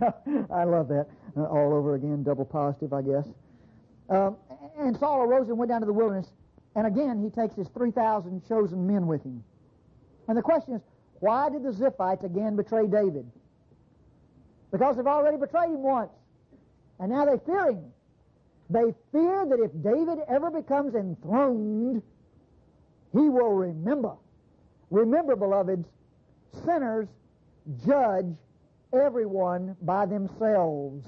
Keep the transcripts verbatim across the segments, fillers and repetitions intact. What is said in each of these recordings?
I love that. Uh, all over again, double positive, I guess. Um, and Saul arose and went down to the wilderness, and again he takes his three thousand chosen men with him. And the question is, why did the Ziphites again betray David? Because they've already betrayed him once, and now they fear him. They fear that if David ever becomes enthroned, he will remember. Remember, beloveds, sinners judge everyone by themselves.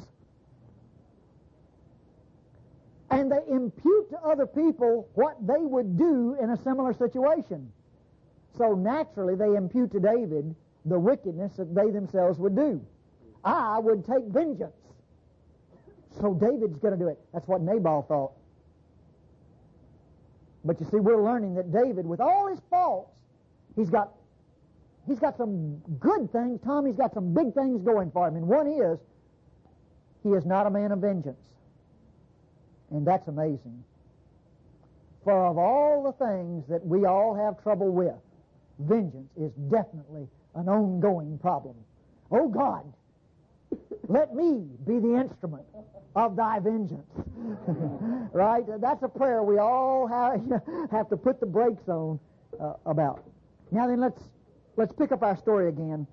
And they impute to other people what they would do in a similar situation. So naturally they impute to David the wickedness that they themselves would do. I would take vengeance. So David's going to do it. That's what Nabal thought. But you see, we're learning that David, with all his faults, he's got he's got some good things. Tommy's got some big things going for him. And one is, he is not a man of vengeance. And that's amazing. For of all the things that we all have trouble with, vengeance is definitely an ongoing problem. Oh God, let me be the instrument of thy vengeance. Right? That's a prayer we all have, have to put the brakes on uh, about. Now then, let's let's pick up our story again.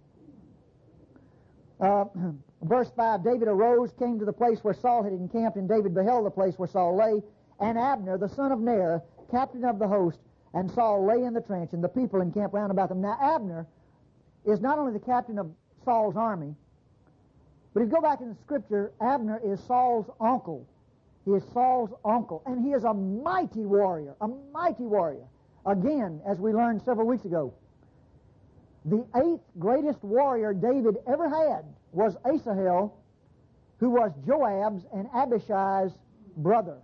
Uh, verse five, David arose, came to the place where Saul had encamped, and David beheld the place where Saul lay, and Abner, the son of Ner, captain of the host, and Saul lay in the trench, and the people encamped round about them. Now Abner is not only the captain of Saul's army, but if you go back in the Scripture, Abner is Saul's uncle. He is Saul's uncle, and he is a mighty warrior, a mighty warrior. Again, as we learned several weeks ago, the eighth greatest warrior David ever had was Asahel, who was Joab's and Abishai's brother.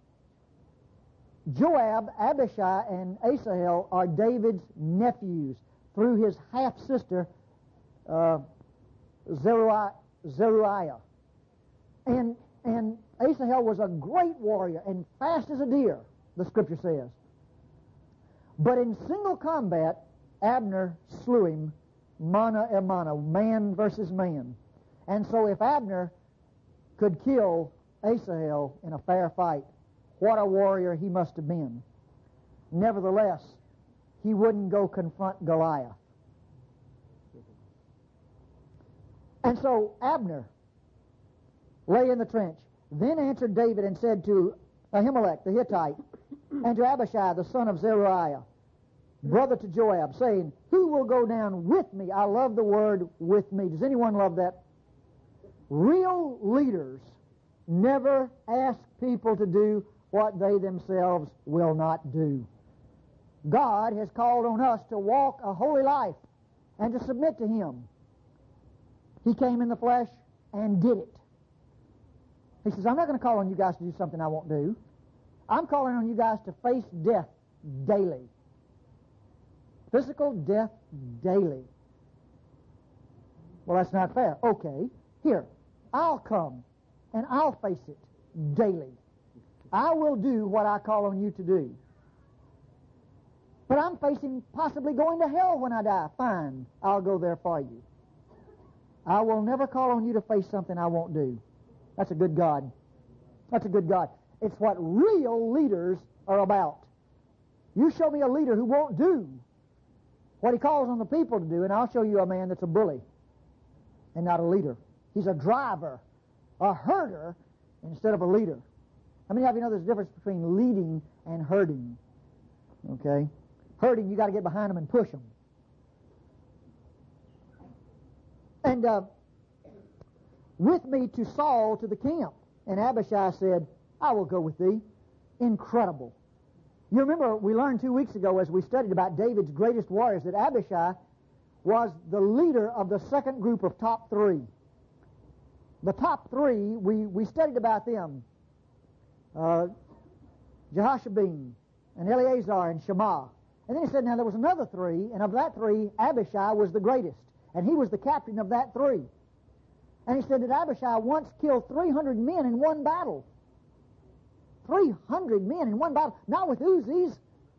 Joab, Abishai, and Asahel are David's nephews through his half-sister, uh, Zeruiah. Zeruiah. And, and Asahel was a great warrior and fast as a deer, the Scripture says. But in single combat, Abner slew him, mano a mano, man versus man. And so if Abner could kill Asahel in a fair fight, what a warrior he must have been. Nevertheless, he wouldn't go confront Goliath. And so Abner lay in the trench. Then answered David and said to Ahimelech the Hittite and to Abishai the son of Zeruiah, brother to Joab, saying, who will go down with me? I love the word with me. Does anyone love that? Real leaders never ask people to do what they themselves will not do. God has called on us to walk a holy life and to submit to Him. He came in the flesh and did it. He says, I'm not going to call on you guys to do something I won't do. I'm calling on you guys to face death daily. Physical death daily. Well, that's not fair. Okay, here, I'll come and I'll face it daily. I will do what I call on you to do. But I'm facing possibly going to hell when I die. Fine, I'll go there for you. I will never call on you to face something I won't do. That's a good God. That's a good God. It's what real leaders are about. You show me a leader who won't do what he calls on the people to do, and I'll show you a man that's a bully and not a leader. He's a driver, a herder, instead of a leader. How many of you know there's a difference between leading and herding? Okay? Herding, you got to get behind them and push them. And uh, with me to Saul to the camp. And Abishai said, I will go with thee. Incredible. You remember we learned two weeks ago as we studied about David's greatest warriors that Abishai was the leader of the second group of top three. The top three, we, we studied about them. Uh, Jehoshabim and Eleazar and Shammah. And then he said, now there was another three, and of that three, Abishai was the greatest. And he was the captain of that three. And he said that Abishai once killed three hundred men in one battle. three hundred men in one battle. Not with Uzis,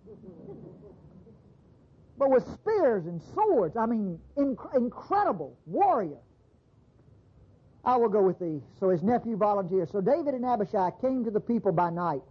but with spears and swords. I mean, inc- incredible warrior. I will go with thee. So his nephew volunteered. So David and Abishai came to the people by night.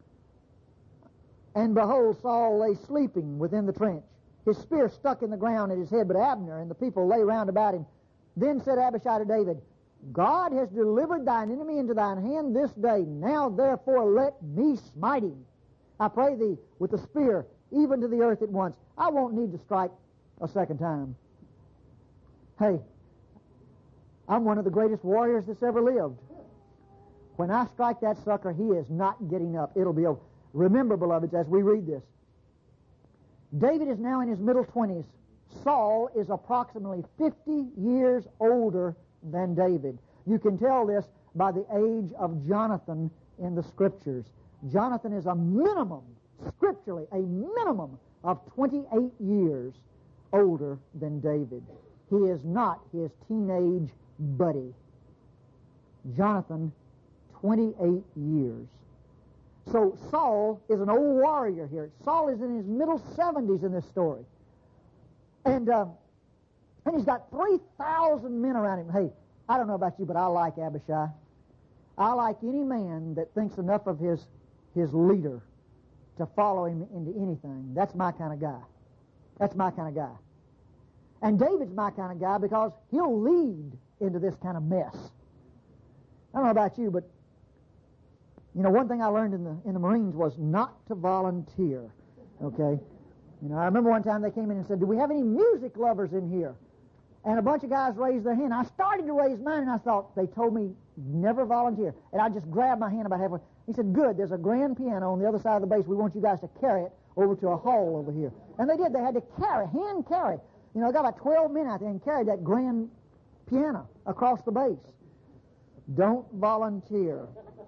And behold, Saul lay sleeping within the trench, his spear stuck in the ground at his head. But Abner and the people lay round about him. Then said Abishai to David, God has delivered thine enemy into thine hand this day. Now therefore let me smite him, I pray thee, with the spear, even to the earth at once. I won't need to strike a second time. Hey, I'm one of the greatest warriors that's ever lived. When I strike that sucker, he is not getting up. It'll be over. Remember, beloveds, as we read this, David is now in his middle twenties. Saul is approximately fifty years older than David. You can tell this by the age of Jonathan in the Scriptures. Jonathan is a minimum, scripturally, a minimum of twenty-eight years older than David. He is not his teenage buddy. Jonathan, twenty-eight years. So Saul is an old warrior here. Saul is in his middle seventies in this story. And uh, and he's got three thousand men around him. Hey, I don't know about you, but I like Abishai. I like any man that thinks enough of his, his leader to follow him into anything. That's my kind of guy. That's my kind of guy. And David's my kind of guy because he'll lead into this kind of mess. I don't know about you, but you know, one thing I learned in the in the Marines was not to volunteer. Okay? You know, I remember one time they came in and said, do we have any music lovers in here? And a bunch of guys raised their hand. I started to raise mine, and I thought, they told me never volunteer. And I just grabbed my hand about halfway. He said, good, there's a grand piano on the other side of the base. We want you guys to carry it over to a hall over here. And they did. They had to carry, hand carry. You know, I got about twelve men out there and carried that grand piano across the base. Don't volunteer.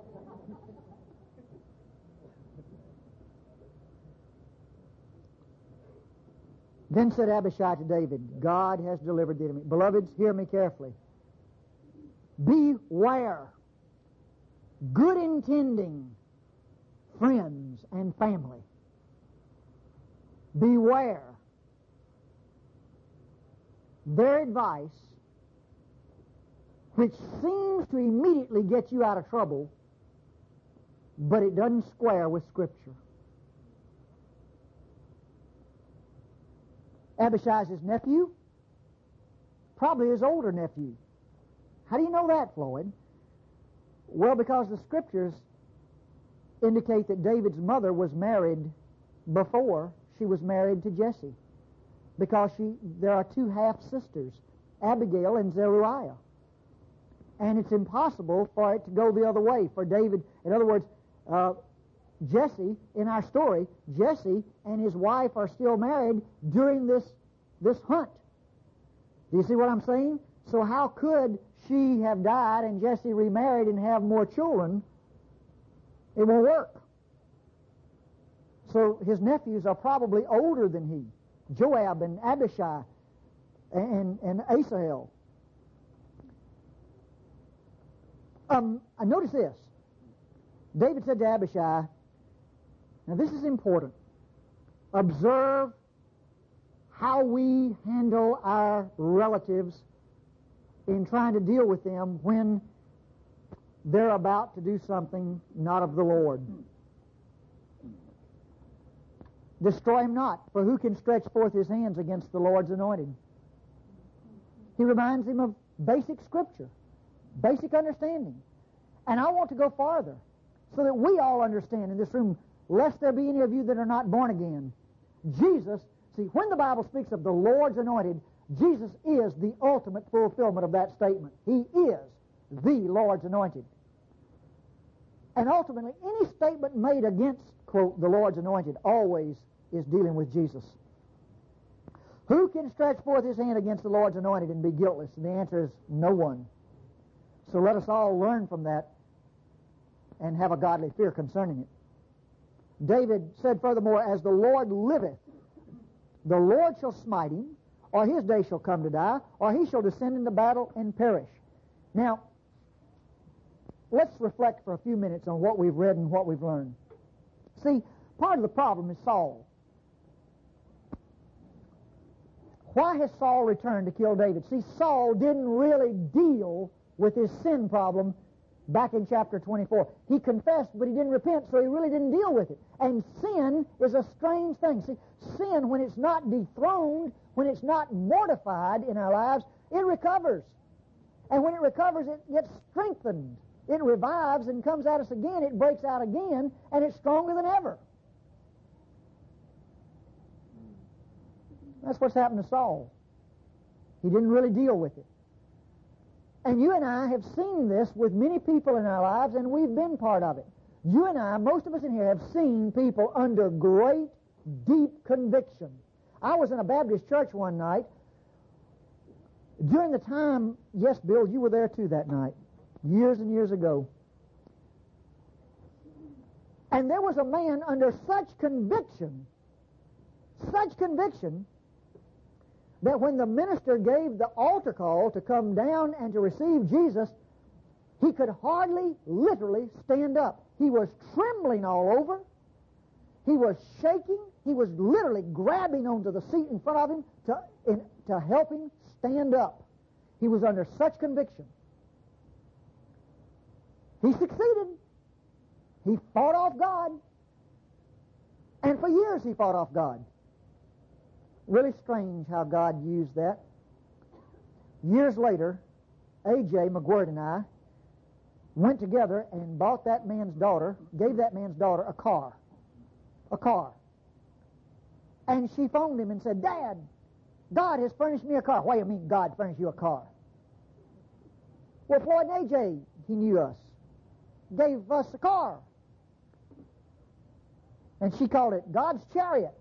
Then said Abishai to David, God has delivered thee to me. Beloveds, hear me carefully. Beware good intending friends and family. Beware their advice, which seems to immediately get you out of trouble, but it doesn't square with Scripture. Abishai's his nephew, probably his older nephew. How do you know that, Floyd? Well, because the Scriptures indicate that David's mother was married before she was married to Jesse, because she there are two half-sisters, Abigail and Zeruiah. And it's impossible for it to go the other way, for David. In other words, uh, Jesse, in our story, Jesse and his wife are still married during this, this hunt. Do you see what I'm saying? So how could she have died and Jesse remarried and have more children? It won't work. So his nephews are probably older than he. Joab and Abishai and, and Asahel. Um, notice this. David said to Abishai, now this is important. Observe how we handle our relatives in trying to deal with them when they're about to do something not of the Lord. Destroy him not, for who can stretch forth his hands against the Lord's anointed? He reminds him of basic Scripture, basic understanding. And I want to go farther so that we all understand in this room, lest there be any of you that are not born again. Jesus, see, when the Bible speaks of the Lord's anointed, Jesus is the ultimate fulfillment of that statement. He is the Lord's anointed. And ultimately, any statement made against, quote, the Lord's anointed always is dealing with Jesus. Who can stretch forth his hand against the Lord's anointed and be guiltless? And the answer is no one. So let us all learn from that and have a godly fear concerning it. David said furthermore, as the Lord liveth, the Lord shall smite him, or his day shall come to die, or he shall descend into battle and perish. Now, let's reflect for a few minutes on what we've read and what we've learned. See, part of the problem is Saul. Why has Saul returned to kill David? See, Saul didn't really deal with his sin problem back in chapter twenty-four. He confessed, but he didn't repent, so he really didn't deal with it. And sin is a strange thing. See, sin, when it's not dethroned, when it's not mortified in our lives, it recovers. And when it recovers, it gets strengthened. It revives and comes at us again. It breaks out again, and it's stronger than ever. That's what's happened to Saul. He didn't really deal with it. And you and I have seen this with many people in our lives, and we've been part of it. You and I, most of us in here, have seen people under great, deep conviction. I was in a Baptist church one night. During the time, yes, Bill, you were there too that night, years and years ago. And there was a man under such conviction, such conviction, that when the minister gave the altar call to come down and to receive Jesus, he could hardly literally stand up. He was trembling all over. He was shaking. He was literally grabbing onto the seat in front of him to, in, to help him stand up. He was under such conviction. He succeeded. He fought off God. And for years he fought off God. Really strange how God used that. Years later, A J McGuird and I went together and bought that man's daughter, gave that man's daughter a car. A car. And she phoned him and said, Dad, God has furnished me a car. What do you mean God furnished you a car? Well, Floyd and A J, he knew us, gave us a car. And she called it God's Chariot.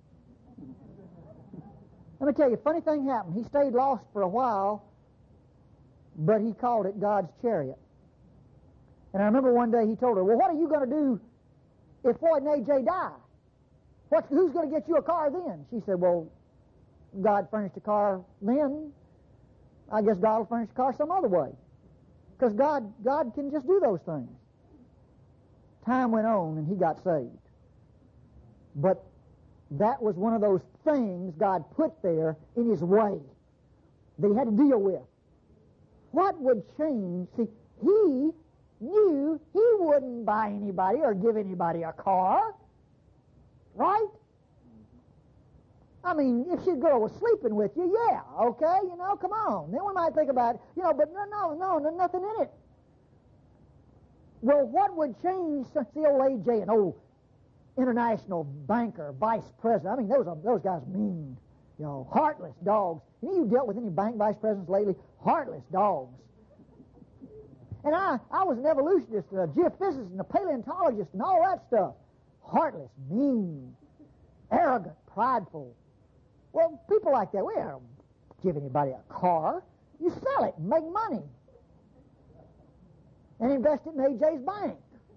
Let me tell you, a funny thing happened. He stayed lost for a while, but he called it God's Chariot. And I remember one day he told her, well, what are you going to do if Floyd and A J die? What's, who's going to get you a car then? She said, well, God furnished a car then. I guess God will furnish a car some other way. Because God, God can just do those things. Time went on and he got saved. But that was one of those things God put there in his way that he had to deal with. What would change? See, he knew he wouldn't buy anybody or give anybody a car. Right? I mean, if your girl was sleeping with you, yeah, okay, you know, come on. Then we might think about it, you know, but no, no, no, no nothing in it. Well, what would change since the old A J, an old international banker, vice president? I mean, those those guys mean, you know, heartless dogs. You know, you dealt with any bank vice presidents lately? Heartless dogs. And I, I was an evolutionist, a geophysicist, and a paleontologist, and all that stuff. Heartless, mean, arrogant, prideful. Well, people like that, we don't give anybody a car. You sell it and make money. And invest it in A J's bank.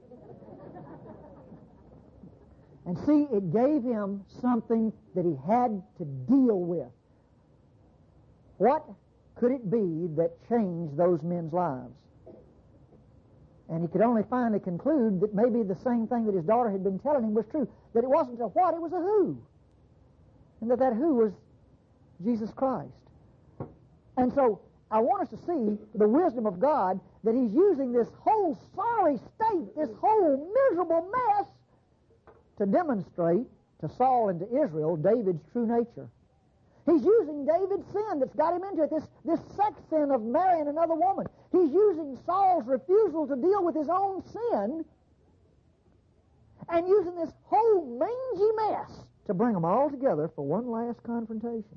And see, it gave him something that he had to deal with. What could it be that changed those men's lives? And he could only finally conclude that maybe the same thing that his daughter had been telling him was true. That it wasn't a what, it was a who. And that that who was Jesus Christ. And so I want us to see the wisdom of God, that he's using this whole sorry state, this whole miserable mess, to demonstrate to Saul and to Israel David's true nature. He's using David's sin that's got him into it, this, this sex sin of marrying another woman. He's using Saul's refusal to deal with his own sin and using this whole mangy mess to bring them all together for one last confrontation.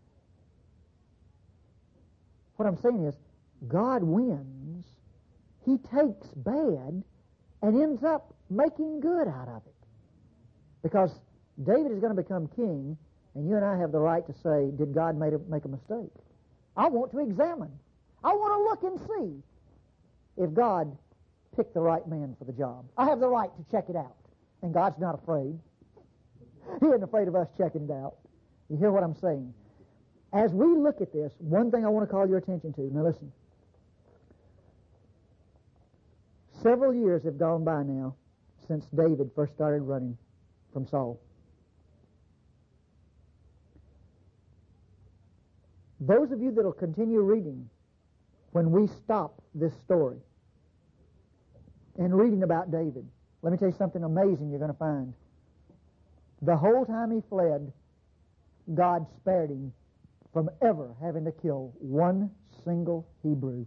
What I'm saying is, God wins. He takes bad and ends up making good out of it. Because David is going to become king, and you and I have the right to say, did God make a, make a mistake? I want to examine. I want to look and see if God picked the right man for the job. I have the right to check it out. And God's not afraid. He isn't afraid of us checking it out. You hear what I'm saying? As we look at this, one thing I want to call your attention to. Now listen. Several years have gone by now since David first started running from Saul. Those of you that will continue reading when we stop this story and reading about David. Let me tell you something amazing you're going to find. The whole time he fled, God spared him from ever having to kill one single Hebrew.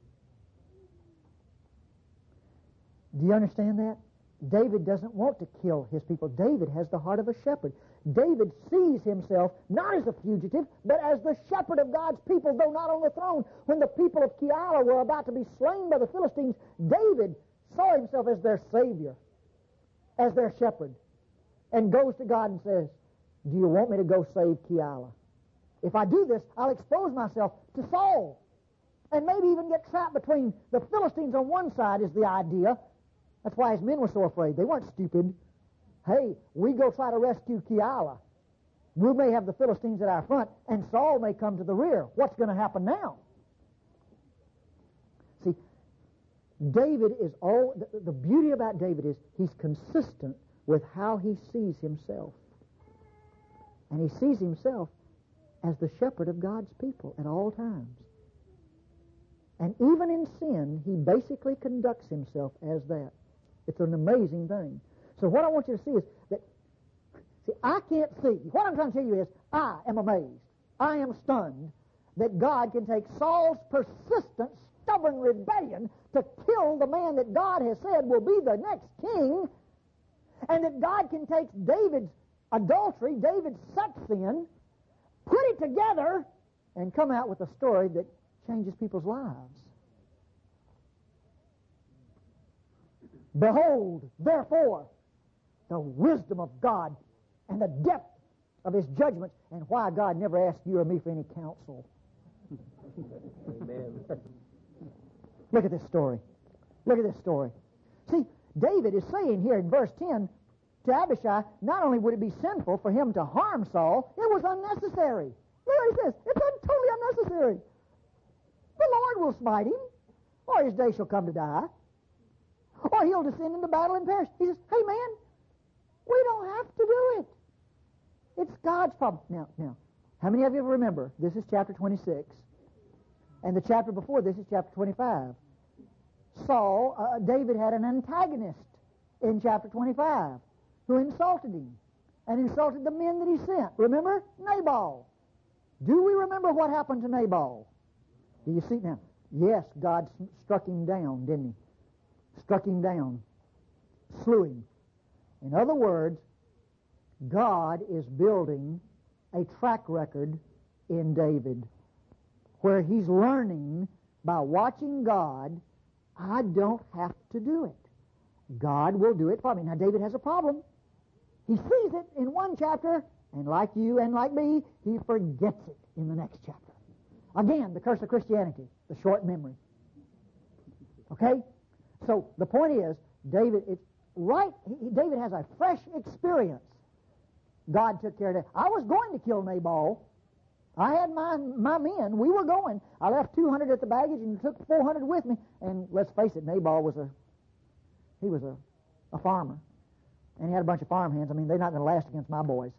Do you understand that? David doesn't want to kill his people. David has the heart of a shepherd. David sees himself not as a fugitive, but as the shepherd of God's people, though not on the throne. When the people of Keilah were about to be slain by the Philistines, David saw himself as their Savior, as their shepherd, and goes to God and says, do you want me to go save Keilah? If I do this, I'll expose myself to Saul, and maybe even get trapped between the Philistines on one side is the idea. That's why his men were so afraid. They weren't stupid. Hey, we go try to rescue Keilah. We may have the Philistines at our front, and Saul may come to the rear. What's going to happen now? See, David is all, the, the beauty about David is he's consistent with how he sees himself. And he sees himself as the shepherd of God's people at all times. And even in sin, he basically conducts himself as that. It's an amazing thing. So what I want you to see is that, see, I can't see. What I'm trying to tell you is, I am amazed. I am stunned that God can take Saul's persistent, stubborn rebellion to kill the man that God has said will be the next king, and that God can take David's adultery, David's sex sin, put it together, and come out with a story that changes people's lives. Behold, therefore, the wisdom of God and the depth of His judgments, and why God never asked you or me for any counsel. Amen. Look at this story. Look at this story. See, David is saying here in verse ten to Abishai, not only would it be sinful for him to harm Saul, it was unnecessary. Look what he says. It's un- totally unnecessary. The Lord will smite him, or his day shall come to die, or he'll descend into battle and perish. He says, hey man, we don't have to do it. It's God's problem. Now, now, how many of you remember, this is chapter twenty-six, and the chapter before this is chapter twenty-five. Saul, uh, David had an antagonist in chapter twenty-five who insulted him and insulted the men that he sent. Remember? Nabal. Do we remember what happened to Nabal? Do you see now? Yes, God struck him down, didn't he? Struck him down. Slew him. In other words, God is building a track record in David where he's learning by watching God, I don't have to do it. God will do it for me. Now, David has a problem. He sees it in one chapter, and like you and like me, he forgets it in the next chapter. Again, the curse of Christianity, the short memory. Okay? So the point is, David, it's right, he, David has a fresh experience. God took care of it. I was going to kill Nabal. I had my my men. We were going. I left two hundred at the baggage and took four hundred with me. And let's face it, Nabal was a, he was a, a farmer. And he had a bunch of farm hands. I mean, they're not going to last against my boys.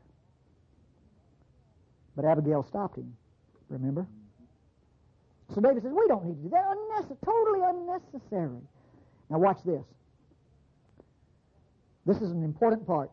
But Abigail stopped him. Remember? So David says, we don't need to do that. Unnecessary, totally unnecessary. Now watch this. This is an important part.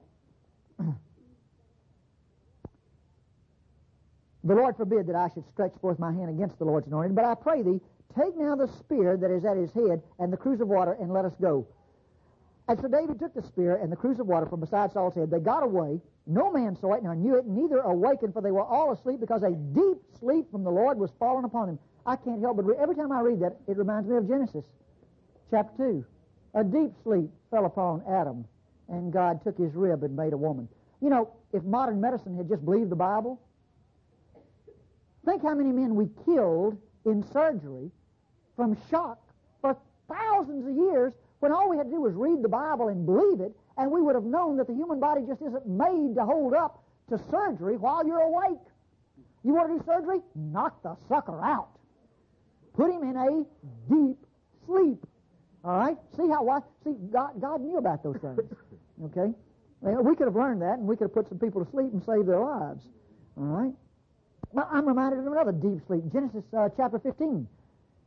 The Lord forbid that I should stretch forth my hand against the Lord's anointed, but I pray thee, take now the spear that is at his head and the cruse of water, and let us go. And so David took the spear and the cruse of water from beside Saul's head. They got away. No man saw it nor knew it, neither awakened, for they were all asleep, because a deep sleep from the Lord was fallen upon them. I can't help but read. Every time I read that, it reminds me of Genesis chapter two. A deep sleep fell upon Adam, and God took his rib and made a woman. You know, if modern medicine had just believed the Bible, think how many men we killed in surgery from shock for thousands of years, when all we had to do was read the Bible and believe it, and we would have known that the human body just isn't made to hold up to surgery while you're awake. You want to do surgery? Knock the sucker out. Put him in a deep sleep. All right? See how why? See, God, God knew about those things. Okay? Well, we could have learned that, and we could have put some people to sleep and saved their lives. All right? Well, I'm reminded of another deep sleep. Genesis uh, chapter fifteen.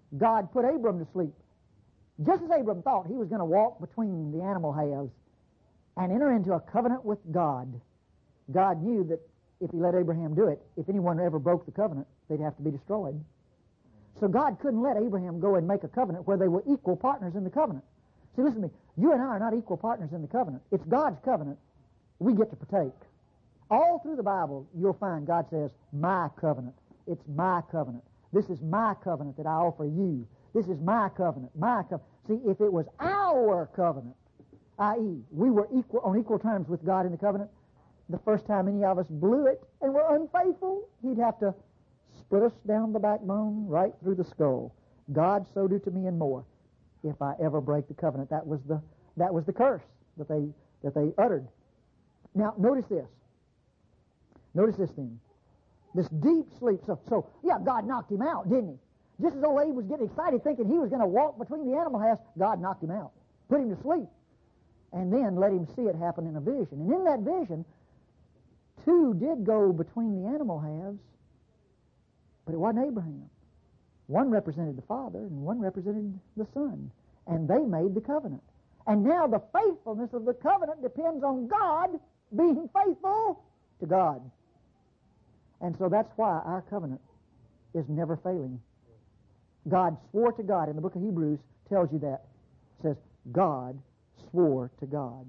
God put Abram to sleep. Just as Abram thought he was going to walk between the animal halves and enter into a covenant with God, God knew that if he let Abraham do it, if anyone ever broke the covenant, they'd have to be destroyed. So God couldn't let Abraham go and make a covenant where they were equal partners in the covenant. See, listen to me. You and I are not equal partners in the covenant. It's God's covenant. We get to partake. All through the Bible, you'll find God says, my covenant. It's my covenant. This is my covenant that I offer you. This is my covenant, my covenant. See, if it was our covenant, that is, we were equal on equal terms with God in the covenant, the first time any of us blew it and were unfaithful, he'd have to split us down the backbone right through the skull. God, so do to me and more if I ever break the covenant. That was the that was the curse that they that they uttered. Now, notice this. Notice this then. This deep sleep. So, so yeah, God knocked him out, didn't he? Just as old Abe was getting excited thinking he was going to walk between the animal house, God knocked him out, put him to sleep, and then let him see it happen in a vision. And in that vision, two did go between the animal halves, but it wasn't Abraham. One represented the Father, and one represented the Son. And they made the covenant. And now the faithfulness of the covenant depends on God being faithful to God. And so that's why our covenant is never failing. God swore to God, in the book of Hebrews tells you that. It says, God swore to God.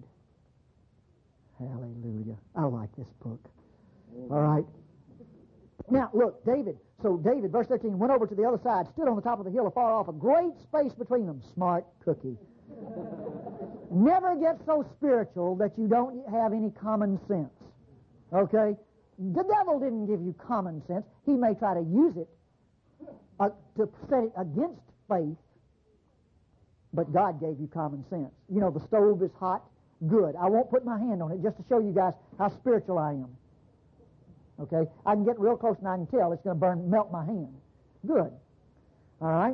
Hallelujah. I like this book. All right. Now, look, David. So David, verse thirteen, went over to the other side, stood on the top of the hill afar off, a great space between them. Smart cookie. Never get so spiritual that you don't have any common sense. Okay? The devil didn't give you common sense. He may try to use it uh, to set it against faith, but God gave you common sense. You know, the stove is hot. Good. I won't put my hand on it just to show you guys how spiritual I am. Okay? I can get real close and I can tell it's going to burn, melt my hand. Good. All right?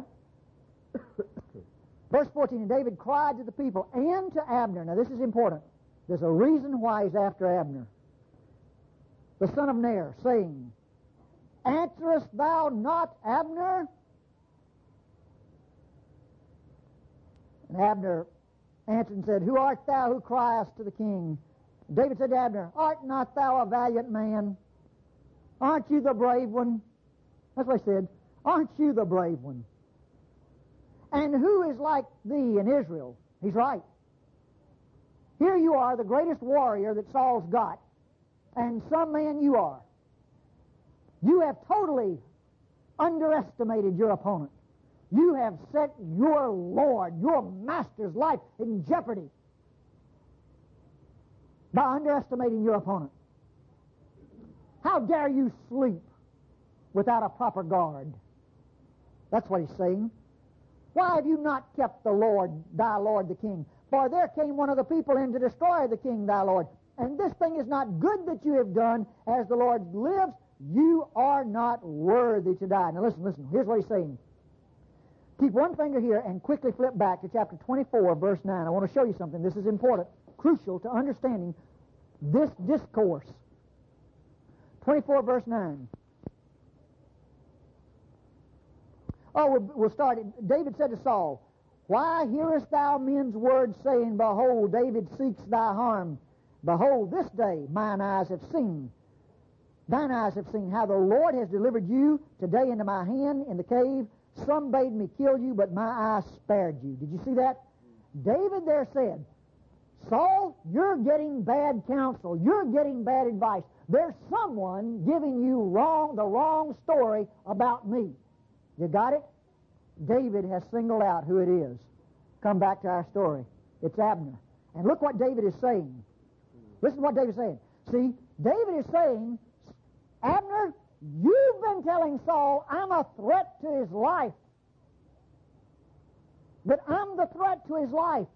Verse fourteen, and David cried to the people and to Abner. Now this is important. There's a reason why he's after Abner, the son of Ner, saying, answerest thou not Abner? And Abner answered and said, who art thou who criest to the king? David said to Abner, art not thou a valiant man? Aren't you the brave one? That's what he said. Aren't you the brave one? And who is like thee in Israel? He's right. Here you are, the greatest warrior that Saul's got, and some man you are. You have totally underestimated your opponent. You have set your Lord, your master's life in jeopardy by underestimating your opponent. How dare you sleep without a proper guard? That's what he's saying. Why have you not kept the Lord, thy Lord the king? For there came one of the people in to destroy the king, thy Lord. And this thing is not good that you have done. As the Lord lives, you are not worthy to die. Now listen, listen. Here's what he's saying. Keep one finger here and quickly flip back to chapter twenty-four, verse nine. I want to show you something. This is important, crucial to understanding this discourse. twenty-four, verse nine. Oh, we'll, we'll start it. David said to Saul, why hearest thou men's words, saying, behold, David seeks thy harm. Behold, this day mine eyes have seen. Thine eyes have seen how the Lord has delivered you today into my hand in the cave. Some bade me kill you, but my eyes spared you. Did you see that? David there said, Saul, you're getting bad counsel. You're getting bad advice. There's someone giving you wrong, the wrong story about me. You got it? David has singled out who it is. Come back to our story. It's Abner. And look what David is saying. Listen to what David is saying. See, David is saying, Abner, you've been telling Saul I'm a threat to his life. That I'm the threat to his life.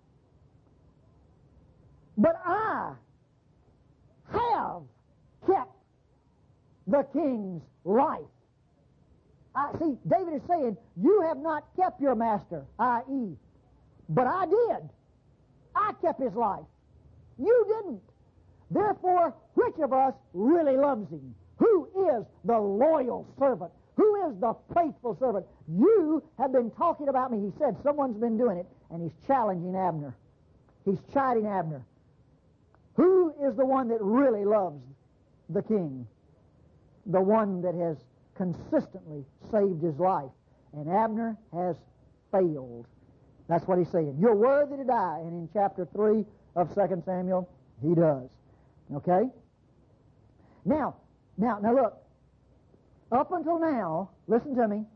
But I have kept the king's life. I see, David is saying, you have not kept your master, that is, but I did. I kept his life. You didn't. Therefore, which of us really loves him? Who is the loyal servant? Who is the faithful servant? You have been talking about me. He said someone's been doing it, and he's challenging Abner. He's chiding Abner. Who is the one that really loves the king? The one that has consistently saved his life. And Abner has failed. That's what he's saying. You're worthy to die. And in chapter three of Second Samuel, he does. Okay? Now, now, now look. Up until now, listen to me,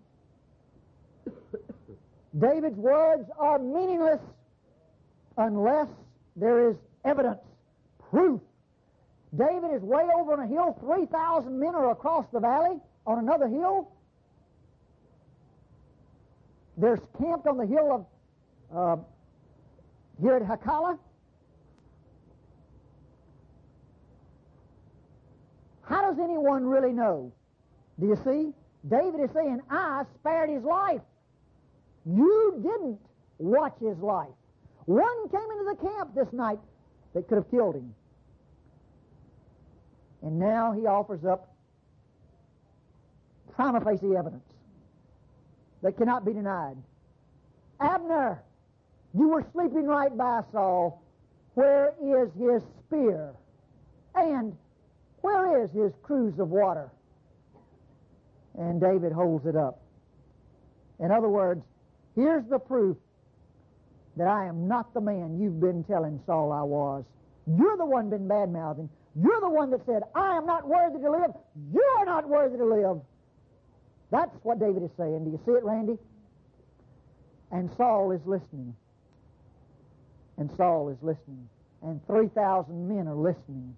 David's words are meaningless unless there is evidence, proof. David is way over on a hill. three thousand men are across the valley on another hill. They're camped on the hill of uh, here at Hakala. How does anyone really know? Do you see? David is saying, I spared his life. You didn't watch his life. One came into the camp this night that could have killed him. And now he offers up prima facie evidence that cannot be denied. Abner, you were sleeping right by Saul. Where is his spear? And where is his cruse of water? And David holds it up. In other words, here's the proof that I am not the man you've been telling Saul I was. You're the one been bad-mouthing. You're the one that said, I am not worthy to live. You are not worthy to live. That's what David is saying. Do you see it, Randy? And Saul is listening. And Saul is listening. And three thousand men are listening.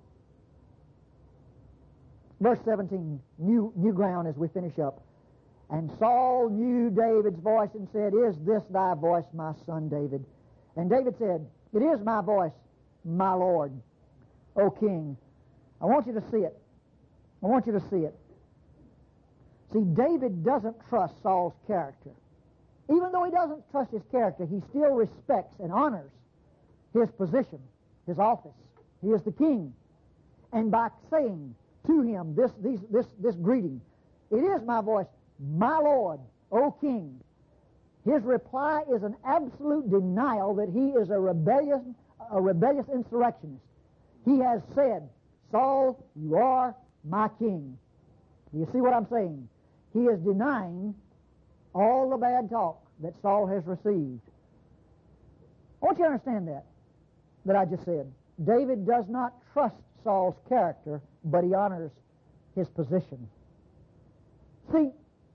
Verse seventeen, new, new ground as we finish up. And Saul knew David's voice and said, Is this thy voice, my son David? And David said, It is my voice, my Lord, O king. I want you to see it. I want you to see it. See, David doesn't trust Saul's character. Even though he doesn't trust his character, he still respects and honors his position, his office. He is the king. And by saying to him this, these, this, this greeting, It is my voice, my Lord, O king, his reply is an absolute denial that he is a rebellious, a rebellious insurrectionist. He has said, Saul, you are my king. Do you see what I'm saying? He is denying all the bad talk that Saul has received. I want you to understand that, that I just said. David does not trust Saul's character, but he honors his position. See,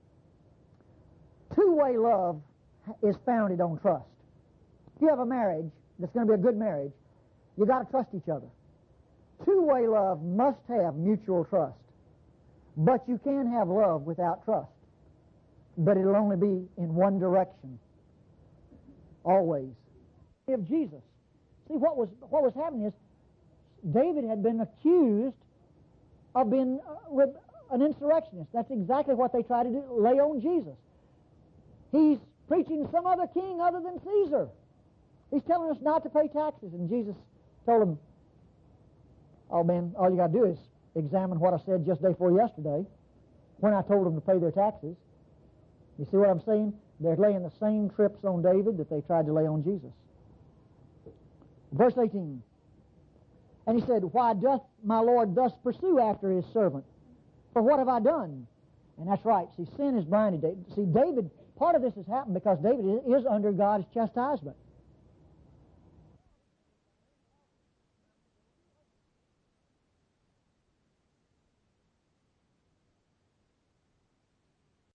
two-way love is founded on trust. If you have a marriage that's going to be a good marriage, you've got to trust each other. Two-way love must have mutual trust. But you can have love without trust. But it'll only be in one direction. Always. Of Jesus. See, what was what was happening is David had been accused of being uh, an insurrectionist. That's exactly what they tried to do, lay on Jesus. He's preaching some other king other than Caesar. He's telling us not to pay taxes. And Jesus told him, oh man, all you got to do is examine what I said just day before yesterday when I told them to pay their taxes. You see what I'm saying? They're laying the same trips on David that they tried to lay on Jesus. Verse eighteen. And he said, Why doth my Lord thus pursue after his servant? For what have I done? And that's right. See, sin has blinded David. See, David, part of this has happened because David is under God's chastisement.